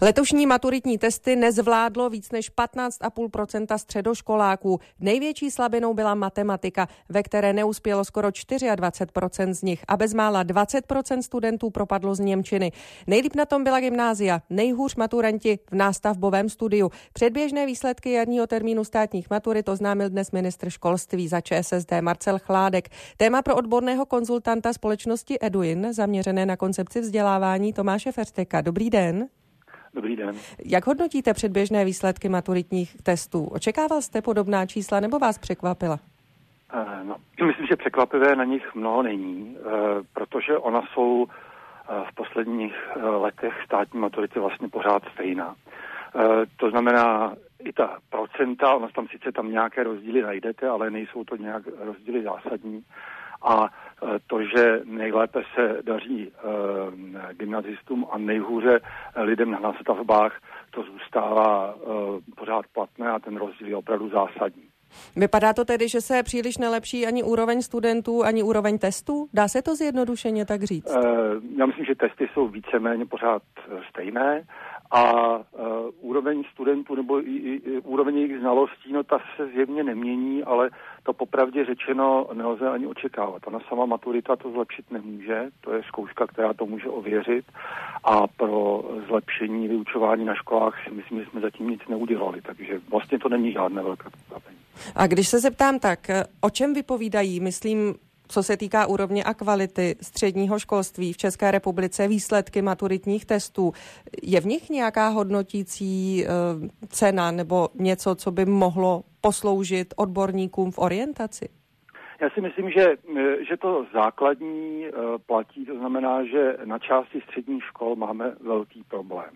Letošní maturitní testy nezvládlo víc než 15,5% středoškoláků. Největší slabinou byla matematika, ve které neuspělo skoro 24% z nich a bezmála 20% studentů propadlo z němčiny. Nejlíp na tom byla gymnázia, nejhůř maturanti v nástavbovém studiu. Předběžné výsledky jarního termínu státních maturit oznámil dnes ministr školství za ČSSD Marcel Chládek. Téma pro odborného konzultanta společnosti Eduin, zaměřené na koncepci vzdělávání, Tomáše Fersteka. Dobrý den. Dobrý den. Jak hodnotíte předběžné výsledky maturitních testů? Očekával jste podobná čísla nebo vás překvapila? Myslím, že překvapivé na nich mnoho není, protože ona jsou v posledních letech státní maturity vlastně pořád stejná. To znamená, i ta procenta, ona tam sice nějaké rozdíly najdete, ale nejsou to nějak rozdíly zásadní. A to, že nejlépe se daří gymnazistům a nejhůře lidem na nástavbách, to zůstává pořád platné a ten rozdíl je opravdu zásadní. Vypadá to tedy, že se příliš nelepší ani úroveň studentů, ani úroveň testů? Dá se to zjednodušeně tak říct? Já myslím, že testy jsou víceméně pořád stejné a úroveň studentů nebo i úroveň jejich znalostí, ta se zjevně nemění, ale to popravdě řečeno nelze ani očekávat. Ona sama maturita to zlepšit nemůže, to je zkouška, která to může ověřit a pro zlepšení vyučování na školách si myslím, že jsme zatím nic neudělali, takže vlastně to není žádné velké překvapení. A když se zeptám tak, o čem vypovídají, myslím, co se týká úrovně a kvality středního školství v České republice, výsledky maturitních testů, je v nich nějaká hodnotící cena nebo něco, co by mohlo posloužit odborníkům v orientaci? Já si myslím, že to základní platí, to znamená, že na části středních škol máme velký problém.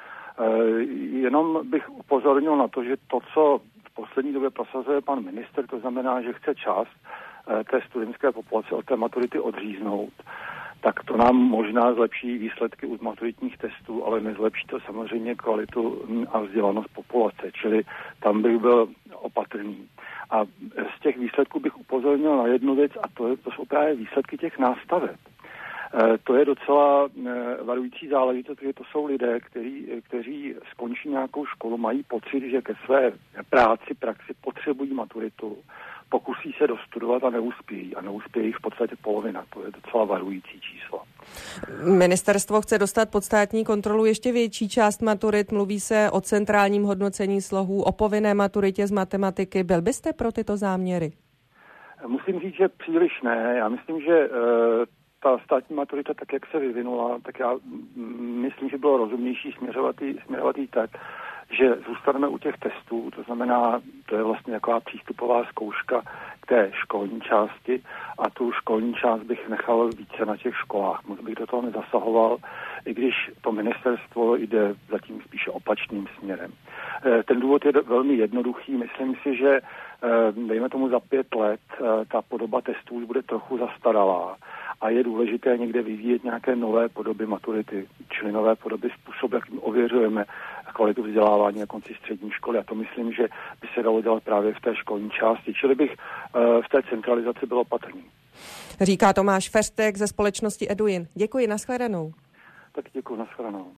Jenom bych upozornil na to, že to, co v poslední době prosazuje pan ministr, to znamená, že chce část té studentské populace od té maturity odříznout, tak to nám možná zlepší výsledky u maturitních testů, ale nezlepší to samozřejmě kvalitu a vzdělanost populace, čili tam bych byl opatrný. A z těch výsledků bych upozornil na jednu věc a to jsou právě výsledky těch nástaveb. To je docela varující záležitost, že to jsou lidé, kteří skončí nějakou školu, mají pocit, že ke své praxi potřebují maturitu, pokusí se dostudovat a neuspějí. A neuspějí v podstatě polovina. To je docela varující číslo. Ministerstvo chce dostat pod státní kontrolu ještě větší část maturit. Mluví se o centrálním hodnocení slohů, o povinné maturitě z matematiky. Byl byste pro tyto záměry? Musím říct, že příliš ne. Já myslím, že ta státní maturita, tak jak se vyvinula, tak já myslím, že bylo rozumnější směrovat jí tak, že zůstaneme u těch testů, to znamená, to je vlastně taková přístupová zkouška k té školní části a tu školní část bych nechal více na těch školách. Moc bych do toho nezasahoval, i když to ministerstvo jde zatím spíše opačným směrem. Ten důvod je velmi jednoduchý. Myslím si, že dejme tomu za 5 let ta podoba testů už bude trochu zastaralá a je důležité někde vyvíjet nějaké nové podoby maturity, čili nové podoby způsob, jakým ověřujeme kvalitu vzdělávání na konci střední školy. A to myslím, že by se dalo dělat právě v té školní části. Čili bych v té centralizaci byl opatrný. Říká Tomáš Ferstek ze společnosti Eduin. Děkuji, nashledanou. Tak děkuji, nashledanou.